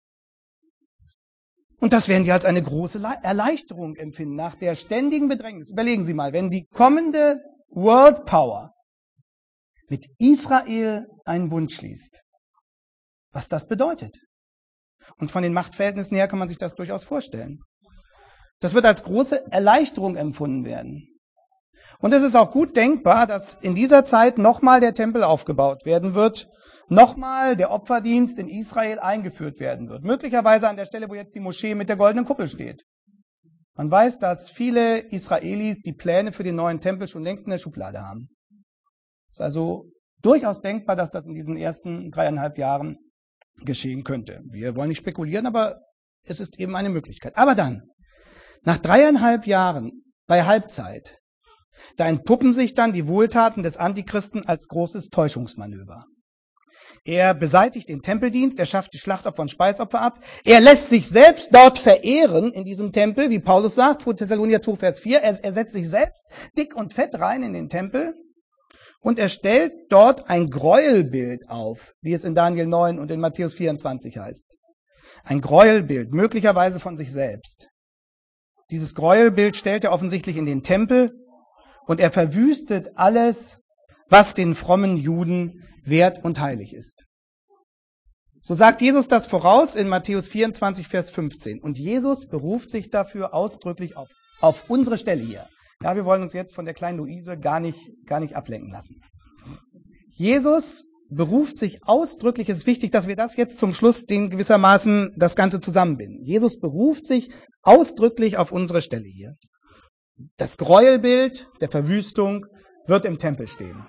Und das werden die als eine große Erleichterung empfinden nach der ständigen Bedrängnis. Überlegen Sie mal, wenn die kommende World Power mit Israel einen Bund schließt, was das bedeutet. Und von den Machtverhältnissen her kann man sich das durchaus vorstellen. Das wird als große Erleichterung empfunden werden. Und es ist auch gut denkbar, dass in dieser Zeit nochmal der Tempel aufgebaut werden wird, nochmal der Opferdienst in Israel eingeführt werden wird. Möglicherweise an der Stelle, wo jetzt die Moschee mit der goldenen Kuppel steht. Man weiß, dass viele Israelis die Pläne für den neuen Tempel schon längst in der Schublade haben. Es ist also durchaus denkbar, dass das in diesen ersten 3,5 Jahren geschehen könnte. Wir wollen nicht spekulieren, aber es ist eben eine Möglichkeit. Aber dann, nach 3,5 Jahren, bei Halbzeit, da entpuppen sich dann die Wohltaten des Antichristen als großes Täuschungsmanöver. Er beseitigt den Tempeldienst, er schafft die Schlachtopfer und Speisopfer ab, er lässt sich selbst dort verehren in diesem Tempel, wie Paulus sagt, 2. Thessalonicher 2, Vers 4, er setzt sich selbst dick und fett rein in den Tempel und er stellt dort ein Gräuelbild auf, wie es in Daniel 9 und in Matthäus 24 heißt. Ein Gräuelbild, möglicherweise von sich selbst. Dieses Gräuelbild stellt er offensichtlich in den Tempel und er verwüstet alles, was den frommen Juden wert und heilig ist. So sagt Jesus das voraus in Matthäus 24, Vers 15. Und Jesus beruft sich dafür ausdrücklich auf unsere Stelle hier. Ja, wir wollen uns jetzt von der kleinen Luise gar nicht ablenken lassen. Jesus beruft sich ausdrücklich, es ist wichtig, dass wir das jetzt zum Schluss gewissermaßen das Ganze zusammenbinden. Jesus beruft sich ausdrücklich auf unsere Stelle hier. Das Gräuelbild der Verwüstung wird im Tempel stehen.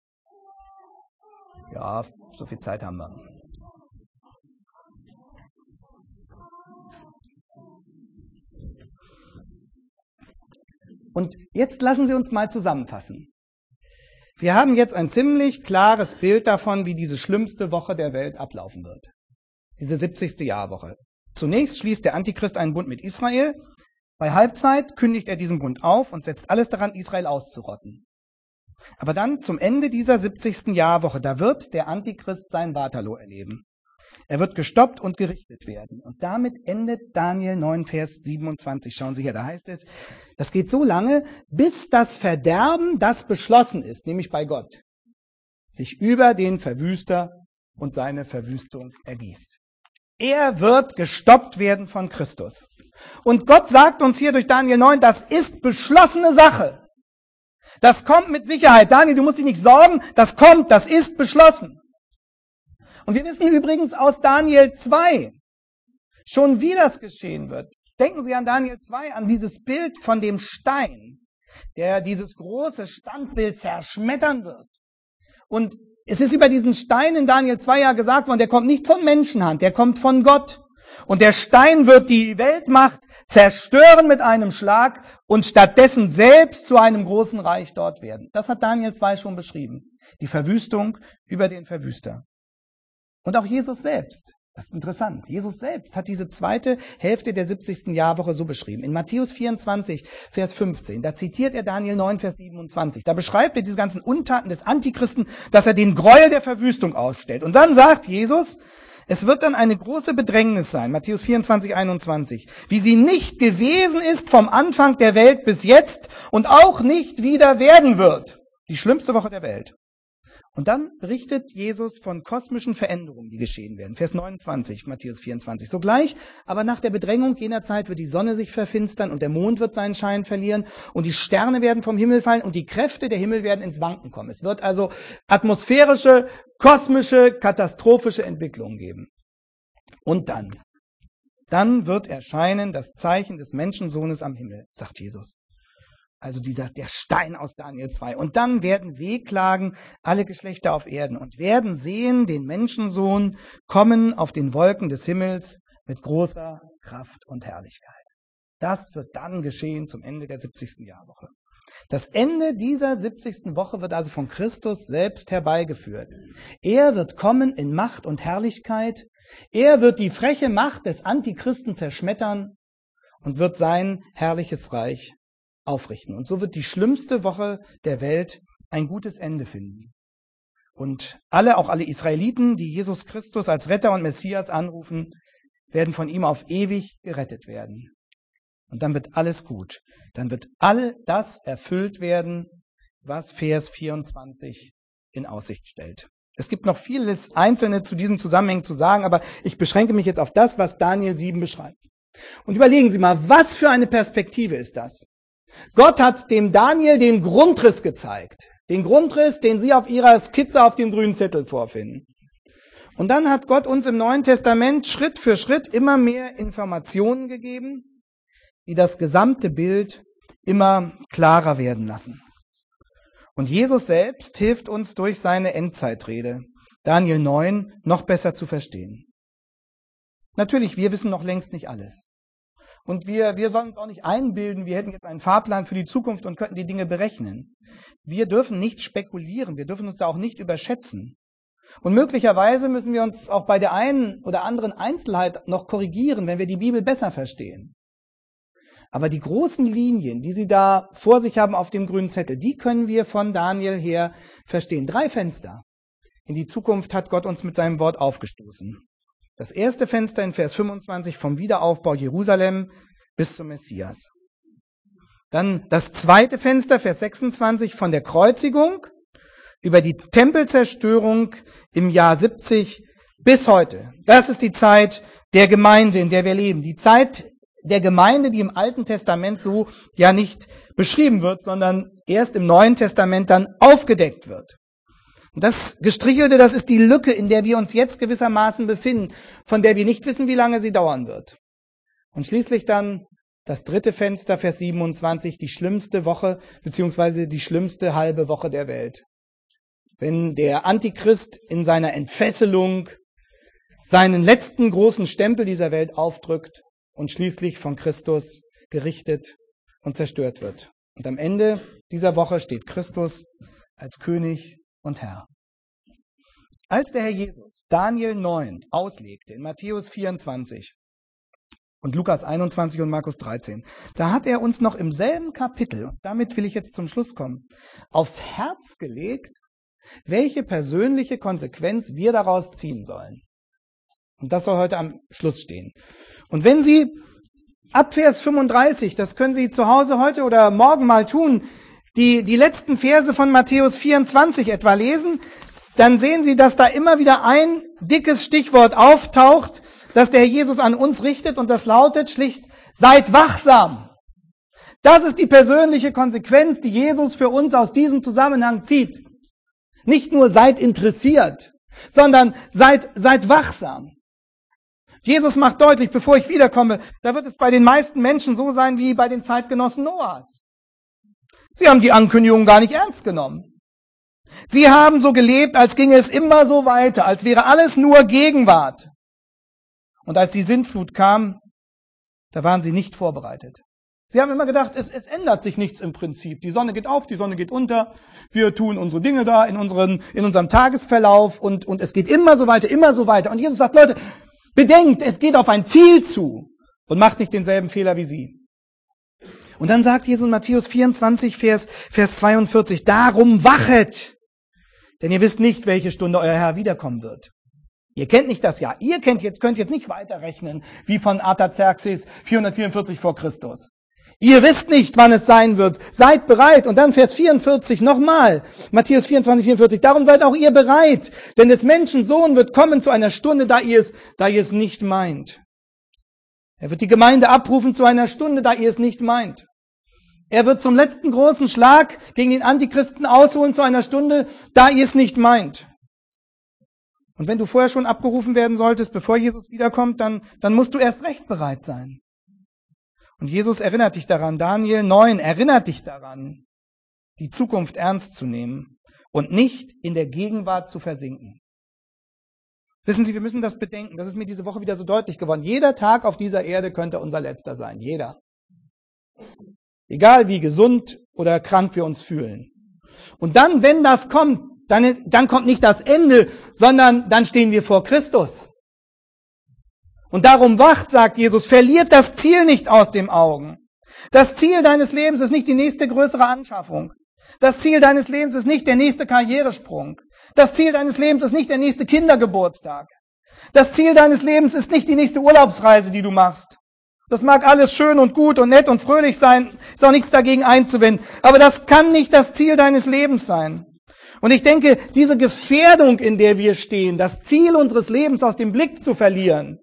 Ja, so viel Zeit haben wir. Und jetzt lassen Sie uns mal zusammenfassen. Wir haben jetzt ein ziemlich klares Bild davon, wie diese schlimmste Woche der Welt ablaufen wird. Diese 70. Jahrwoche. Zunächst schließt der Antichrist einen Bund mit Israel. Bei Halbzeit kündigt er diesen Bund auf und setzt alles daran, Israel auszurotten. Aber dann zum Ende dieser 70. Jahrwoche, da wird der Antichrist sein Waterloo erleben. Er wird gestoppt und gerichtet werden. Und damit endet Daniel 9, Vers 27. Schauen Sie hier, da heißt es, das geht so lange, bis das Verderben, das beschlossen ist, nämlich bei Gott, sich über den Verwüster und seine Verwüstung ergießt. Er wird gestoppt werden von Christus. Und Gott sagt uns hier durch Daniel 9, das ist beschlossene Sache. Das kommt mit Sicherheit. Daniel, du musst dich nicht sorgen, das kommt, das ist beschlossen. Und wir wissen übrigens aus Daniel 2 schon, wie das geschehen wird. Denken Sie an Daniel 2, an dieses Bild von dem Stein, der dieses große Standbild zerschmettern wird. Und es ist über diesen Stein in Daniel 2 ja gesagt worden, der kommt nicht von Menschenhand, der kommt von Gott. Und der Stein wird die Weltmacht zerstören mit einem Schlag und stattdessen selbst zu einem großen Reich dort werden. Das hat Daniel 2 schon beschrieben. Die Verwüstung über den Verwüster. Und auch Jesus selbst, das ist interessant, Jesus selbst hat diese zweite Hälfte der 70. Jahrwoche so beschrieben. In Matthäus 24, Vers 15, da zitiert er Daniel 9, Vers 27. Da beschreibt er diese ganzen Untaten des Antichristen, dass er den Gräuel der Verwüstung aufstellt. Und dann sagt Jesus, es wird dann eine große Bedrängnis sein, Matthäus 24, 21, wie sie nicht gewesen ist vom Anfang der Welt bis jetzt und auch nicht wieder werden wird. Die schlimmste Woche der Welt. Und dann berichtet Jesus von kosmischen Veränderungen, die geschehen werden. Vers 29, Matthäus 24. Sogleich, aber nach der Bedrängung jener Zeit wird die Sonne sich verfinstern und der Mond wird seinen Schein verlieren und die Sterne werden vom Himmel fallen und die Kräfte der Himmel werden ins Wanken kommen. Es wird also atmosphärische, kosmische, katastrophische Entwicklungen geben. Und dann wird erscheinen das Zeichen des Menschensohnes am Himmel, sagt Jesus. Also der Stein aus Daniel 2. Und dann werden wehklagen alle Geschlechter auf Erden und werden sehen den Menschensohn kommen auf den Wolken des Himmels mit großer Kraft und Herrlichkeit. Das wird dann geschehen zum Ende der 70. Jahrwoche. Das Ende dieser 70. Woche wird also von Christus selbst herbeigeführt. Er wird kommen in Macht und Herrlichkeit. Er wird die freche Macht des Antichristen zerschmettern und wird sein herrliches Reich aufrichten. Und so wird die schlimmste Woche der Welt ein gutes Ende finden. Und auch alle Israeliten, die Jesus Christus als Retter und Messias anrufen, werden von ihm auf ewig gerettet werden. Und dann wird alles gut. Dann wird all das erfüllt werden, was Vers 24 in Aussicht stellt. Es gibt noch vieles Einzelne zu diesem Zusammenhang zu sagen, aber ich beschränke mich jetzt auf das, was Daniel 7 beschreibt. Und überlegen Sie mal, was für eine Perspektive ist das? Gott hat dem Daniel den Grundriss gezeigt. Den Grundriss, den Sie auf Ihrer Skizze auf dem grünen Zettel vorfinden. Und dann hat Gott uns im Neuen Testament Schritt für Schritt immer mehr Informationen gegeben, die das gesamte Bild immer klarer werden lassen. Und Jesus selbst hilft uns durch seine Endzeitrede, Daniel 9, noch besser zu verstehen. Natürlich, wir wissen noch längst nicht alles. Und wir sollen uns auch nicht einbilden, wir hätten jetzt einen Fahrplan für die Zukunft und könnten die Dinge berechnen. Wir dürfen nicht spekulieren, wir dürfen uns da auch nicht überschätzen. Und möglicherweise müssen wir uns auch bei der einen oder anderen Einzelheit noch korrigieren, wenn wir die Bibel besser verstehen. Aber die großen Linien, die Sie da vor sich haben auf dem grünen Zettel, die können wir von Daniel her verstehen. 3 Fenster in die Zukunft hat Gott uns mit seinem Wort aufgestoßen. Das erste Fenster in Vers 25 vom Wiederaufbau Jerusalem bis zum Messias. Dann das zweite Fenster, Vers 26, von der Kreuzigung über die Tempelzerstörung im Jahr 70 Bis heute. Das ist die Zeit der Gemeinde, in der wir leben. Die Zeit der Gemeinde, die im Alten Testament so ja nicht beschrieben wird, sondern erst im Neuen Testament dann aufgedeckt wird. Und das Gestrichelte, das ist die Lücke, in der wir uns jetzt gewissermaßen befinden, von der wir nicht wissen, wie lange sie dauern wird. Und schließlich dann das dritte Fenster, Vers 27, die schlimmste Woche, beziehungsweise die schlimmste halbe Woche der Welt. Wenn der Antichrist in seiner Entfesselung seinen letzten großen Stempel dieser Welt aufdrückt und schließlich von Christus gerichtet und zerstört wird. Und am Ende dieser Woche steht Christus als König und Herr. Als der Herr Jesus Daniel 9 auslegte in Matthäus 24 und Lukas 21 und Markus 13, da hat er uns noch im selben Kapitel, und damit will ich jetzt zum Schluss kommen, aufs Herz gelegt, welche persönliche Konsequenz wir daraus ziehen sollen. Und das soll heute am Schluss stehen. Und wenn Sie ab Vers 35, das können Sie zu Hause heute oder morgen mal tun, die letzten Verse von Matthäus 24 etwa lesen, dann sehen Sie, dass da immer wieder ein dickes Stichwort auftaucht, das der Herr Jesus an uns richtet, und das lautet schlicht: Seid wachsam. Das ist die persönliche Konsequenz, die Jesus für uns aus diesem Zusammenhang zieht. Nicht nur seid interessiert, sondern seid wachsam. Jesus macht deutlich, bevor ich wiederkomme, da wird es bei den meisten Menschen so sein wie bei den Zeitgenossen Noahs. Sie haben die Ankündigung gar nicht ernst genommen. Sie haben so gelebt, als ginge es immer so weiter, als wäre alles nur Gegenwart. Und als die Sintflut kam, da waren sie nicht vorbereitet. Sie haben immer gedacht, es ändert sich nichts im Prinzip. Die Sonne geht auf, die Sonne geht unter. Wir tun unsere Dinge da in unserem Tagesverlauf und es geht immer so weiter, immer so weiter. Und Jesus sagt, Leute, bedenkt, es geht auf ein Ziel zu und macht nicht denselben Fehler wie sie. Und dann sagt Jesus in Matthäus 24, Vers 42, darum wachet, denn ihr wisst nicht, welche Stunde euer Herr wiederkommen wird. Ihr kennt nicht das Jahr. Ihr könnt jetzt nicht weiterrechnen wie von Artaxerxes 444 vor Christus. Ihr wisst nicht, wann es sein wird. Seid bereit. Und dann Vers 44 nochmal. Matthäus 24, 44. Darum seid auch ihr bereit. Denn des Menschen Sohn wird kommen zu einer Stunde, da ihr es nicht meint. Er wird die Gemeinde abrufen zu einer Stunde, da ihr es nicht meint. Er wird zum letzten großen Schlag gegen den Antichristen ausholen zu einer Stunde, da ihr es nicht meint. Und wenn du vorher schon abgerufen werden solltest, bevor Jesus wiederkommt, dann musst du erst recht bereit sein. Und Jesus erinnert dich daran, Daniel 9 erinnert dich daran, die Zukunft ernst zu nehmen und nicht in der Gegenwart zu versinken. Wissen Sie, wir müssen das bedenken. Das ist mir diese Woche wieder so deutlich geworden. Jeder Tag auf dieser Erde könnte unser letzter sein. Jeder. Egal wie gesund oder krank wir uns fühlen. Und dann, wenn das kommt, dann kommt nicht das Ende, sondern dann stehen wir vor Christus. Und darum wacht, sagt Jesus, verliert das Ziel nicht aus den Augen. Das Ziel deines Lebens ist nicht die nächste größere Anschaffung. Das Ziel deines Lebens ist nicht der nächste Karrieresprung. Das Ziel deines Lebens ist nicht der nächste Kindergeburtstag. Das Ziel deines Lebens ist nicht die nächste Urlaubsreise, die du machst. Das mag alles schön und gut und nett und fröhlich sein, ist auch nichts dagegen einzuwenden. Aber das kann nicht das Ziel deines Lebens sein. Und ich denke, diese Gefährdung, in der wir stehen, das Ziel unseres Lebens aus dem Blick zu verlieren,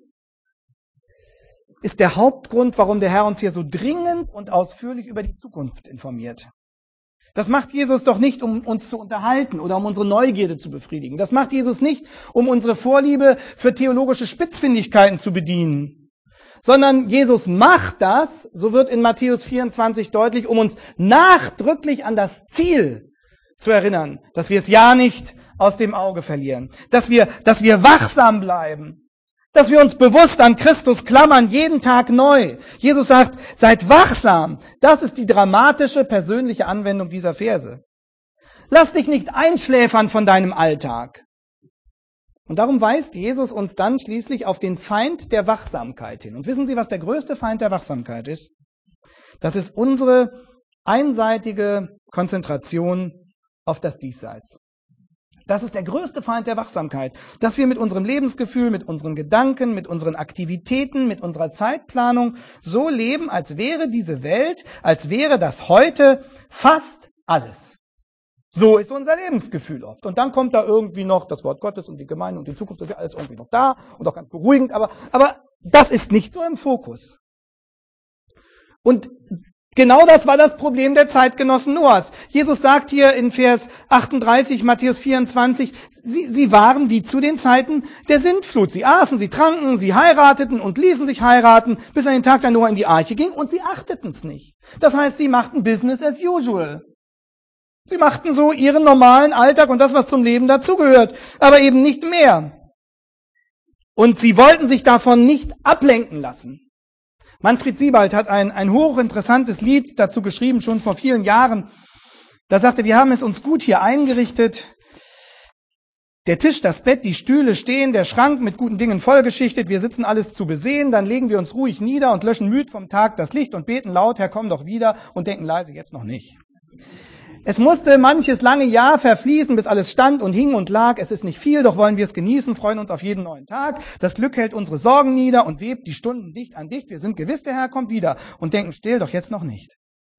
ist der Hauptgrund, warum der Herr uns hier so dringend und ausführlich über die Zukunft informiert. Das macht Jesus doch nicht, um uns zu unterhalten oder um unsere Neugierde zu befriedigen. Das macht Jesus nicht, um unsere Vorliebe für theologische Spitzfindigkeiten zu bedienen. Sondern Jesus macht das, so wird in Matthäus 24 deutlich, um uns nachdrücklich an das Ziel zu erinnern, dass wir es ja nicht aus dem Auge verlieren, dass wir wachsam bleiben, dass wir uns bewusst an Christus klammern, jeden Tag neu. Jesus sagt, seid wachsam. Das ist die dramatische persönliche Anwendung dieser Verse. Lass dich nicht einschläfern von deinem Alltag. Und darum weist Jesus uns dann schließlich auf den Feind der Wachsamkeit hin. Und wissen Sie, was der größte Feind der Wachsamkeit ist? Das ist unsere einseitige Konzentration auf das Diesseits. Das ist der größte Feind der Wachsamkeit, dass wir mit unserem Lebensgefühl, mit unseren Gedanken, mit unseren Aktivitäten, mit unserer Zeitplanung so leben, als wäre diese Welt, als wäre das heute fast alles. So ist unser Lebensgefühl oft. Und dann kommt da irgendwie noch das Wort Gottes und die Gemeinde und die Zukunft, das ist ja alles irgendwie noch da und auch ganz beruhigend, aber das ist nicht so im Fokus. Und genau das war das Problem der Zeitgenossen Noahs. Jesus sagt hier in Vers 38, Matthäus 24, sie waren wie zu den Zeiten der Sintflut. Sie aßen, sie tranken, sie heirateten und ließen sich heiraten, bis an den Tag, da Noah in die Arche ging, und sie achteten es nicht. Das heißt, sie machten Business as usual. Sie machten so ihren normalen Alltag und das, was zum Leben dazugehört, aber eben nicht mehr. Und sie wollten sich davon nicht ablenken lassen. Manfred Siebald hat ein hochinteressantes Lied dazu geschrieben, schon vor vielen Jahren. Da sagte er, wir haben es uns gut hier eingerichtet. Der Tisch, das Bett, die Stühle stehen, der Schrank mit guten Dingen vollgeschichtet. Wir sitzen alles zu besehen, dann legen wir uns ruhig nieder und löschen müd vom Tag das Licht und beten laut, Herr, komm doch wieder, und denken leise, jetzt noch nicht. Es musste manches lange Jahr verfließen, bis alles stand und hing und lag. Es ist nicht viel, doch wollen wir es genießen, freuen uns auf jeden neuen Tag. Das Glück hält unsere Sorgen nieder und webt die Stunden dicht an dicht. Wir sind gewiss, der Herr kommt wieder, und denken still, doch jetzt noch nicht.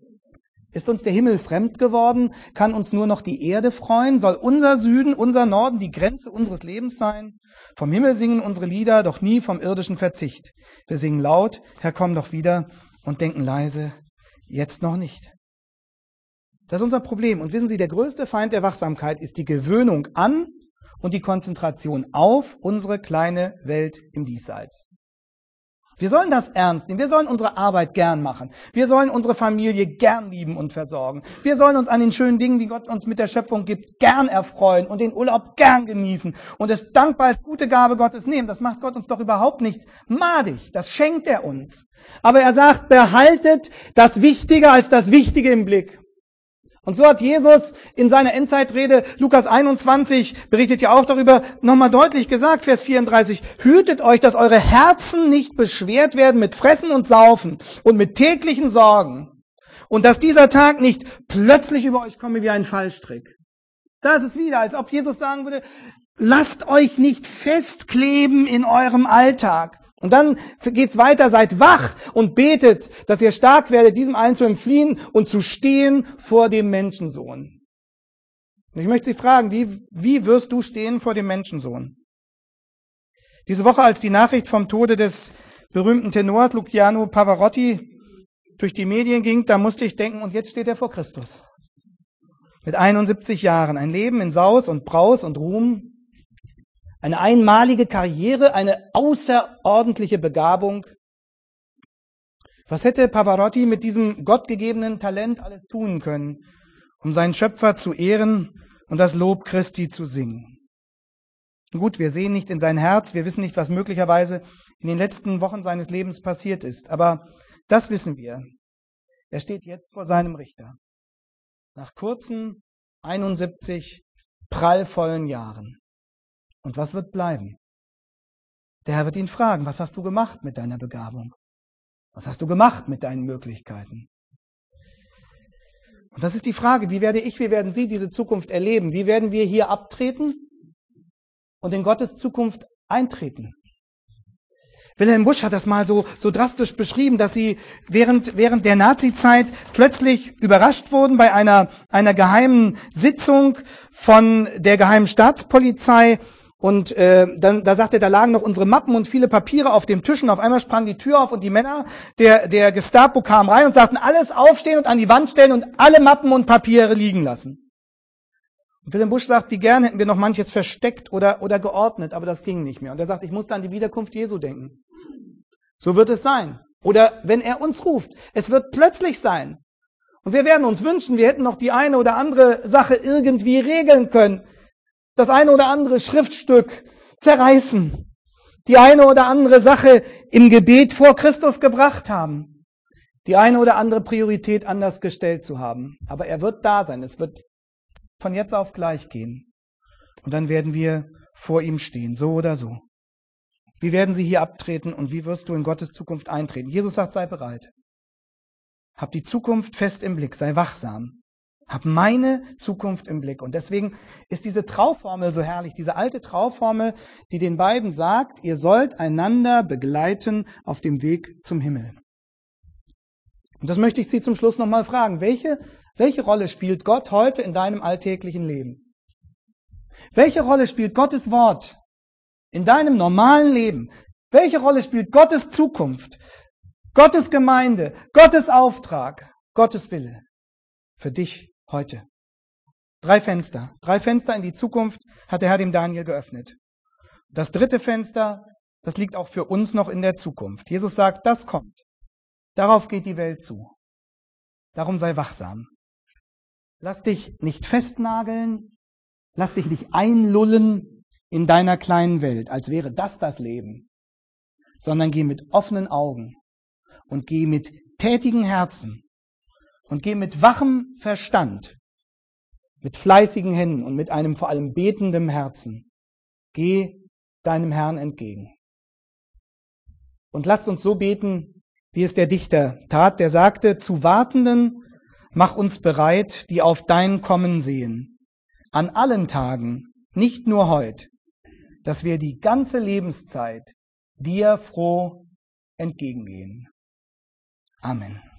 Ist uns der Himmel fremd geworden? Kann uns nur noch die Erde freuen? Soll unser Süden, unser Norden die Grenze unseres Lebens sein? Vom Himmel singen unsere Lieder, doch nie vom irdischen Verzicht. Wir singen laut, Herr, komm doch wieder, und denken leise, jetzt noch nicht. Das ist unser Problem. Und wissen Sie, der größte Feind der Wachsamkeit ist die Gewöhnung an und die Konzentration auf unsere kleine Welt im Diesseits. Wir sollen das ernst nehmen. Wir sollen unsere Arbeit gern machen. Wir sollen unsere Familie gern lieben und versorgen. Wir sollen uns an den schönen Dingen, die Gott uns mit der Schöpfung gibt, gern erfreuen und den Urlaub gern genießen und es dankbar als gute Gabe Gottes nehmen. Das macht Gott uns doch überhaupt nicht madig. Das schenkt er uns. Aber er sagt, behaltet das Wichtige als das Wichtige im Blick. Und so hat Jesus in seiner Endzeitrede, Lukas 21, berichtet ja auch darüber, nochmal deutlich gesagt, Vers 34, hütet euch, dass eure Herzen nicht beschwert werden mit Fressen und Saufen und mit täglichen Sorgen und dass dieser Tag nicht plötzlich über euch komme wie ein Fallstrick. Da ist es wieder, als ob Jesus sagen würde, lasst euch nicht festkleben in eurem Alltag. Und dann geht's weiter, seid wach und betet, dass ihr stark werdet, diesem allen zu entfliehen und zu stehen vor dem Menschensohn. Und ich möchte Sie fragen, wie wirst du stehen vor dem Menschensohn? Diese Woche, als die Nachricht vom Tode des berühmten Tenors Luciano Pavarotti durch die Medien ging, da musste ich denken, und jetzt steht er vor Christus. Mit 71 Jahren, ein Leben in Saus und Braus und Ruhm, eine einmalige Karriere, eine außerordentliche Begabung. Was hätte Pavarotti mit diesem gottgegebenen Talent alles tun können, um seinen Schöpfer zu ehren und das Lob Christi zu singen? Gut, wir sehen nicht in sein Herz, wir wissen nicht, was möglicherweise in den letzten Wochen seines Lebens passiert ist, aber das wissen wir. Er steht jetzt vor seinem Richter. Nach kurzen 71 prallvollen Jahren. Und was wird bleiben? Der Herr wird ihn fragen, was hast du gemacht mit deiner Begabung? Was hast du gemacht mit deinen Möglichkeiten? Und das ist die Frage, wie werden Sie diese Zukunft erleben? Wie werden wir hier abtreten und in Gottes Zukunft eintreten? Wilhelm Busch hat das mal so drastisch beschrieben, dass sie während der Nazizeit plötzlich überrascht wurden bei einer geheimen Sitzung von der geheimen Staatspolizei. Und da sagte er, da lagen noch unsere Mappen und viele Papiere auf dem Tisch und auf einmal sprang die Tür auf und die Männer der Gestapo kamen rein und sagten, alles aufstehen und an die Wand stellen und alle Mappen und Papiere liegen lassen. Und Wilhelm Busch sagt, wie gern hätten wir noch manches versteckt oder geordnet, aber das ging nicht mehr. Und er sagt, ich musste an die Wiederkunft Jesu denken. So wird es sein. Oder wenn er uns ruft, es wird plötzlich sein. Und wir werden uns wünschen, wir hätten noch die eine oder andere Sache irgendwie regeln können. Das eine oder andere Schriftstück zerreißen, die eine oder andere Sache im Gebet vor Christus gebracht haben, die eine oder andere Priorität anders gestellt zu haben. Aber er wird da sein, es wird von jetzt auf gleich gehen. Und dann werden wir vor ihm stehen, so oder so. Wie werden sie hier abtreten und wie wirst du in Gottes Zukunft eintreten? Jesus sagt, sei bereit. Hab die Zukunft fest im Blick, sei wachsam. Hab meine Zukunft im Blick. Und deswegen ist diese Trauformel so herrlich, diese alte Trauformel, die den beiden sagt, ihr sollt einander begleiten auf dem Weg zum Himmel. Und das möchte ich Sie zum Schluss nochmal fragen. Welche Rolle spielt Gott heute in deinem alltäglichen Leben? Welche Rolle spielt Gottes Wort in deinem normalen Leben? Welche Rolle spielt Gottes Zukunft, Gottes Gemeinde, Gottes Auftrag, Gottes Wille für dich heute? 3 Fenster in die Zukunft hat der Herr dem Daniel geöffnet. Das 3. Fenster, das liegt auch für uns noch in der Zukunft. Jesus sagt, das kommt. Darauf geht die Welt zu. Darum sei wachsam. Lass dich nicht festnageln, lass dich nicht einlullen in deiner kleinen Welt, als wäre das Leben, sondern geh mit offenen Augen und geh mit tätigen Herzen und geh mit wachem Verstand, mit fleißigen Händen und mit einem vor allem betendem Herzen. Geh deinem Herrn entgegen. Und lasst uns so beten, wie es der Dichter tat, der sagte, zu Wartenden mach uns bereit, die auf dein Kommen sehen, an allen Tagen, nicht nur heut, dass wir die ganze Lebenszeit dir froh entgegengehen. Amen.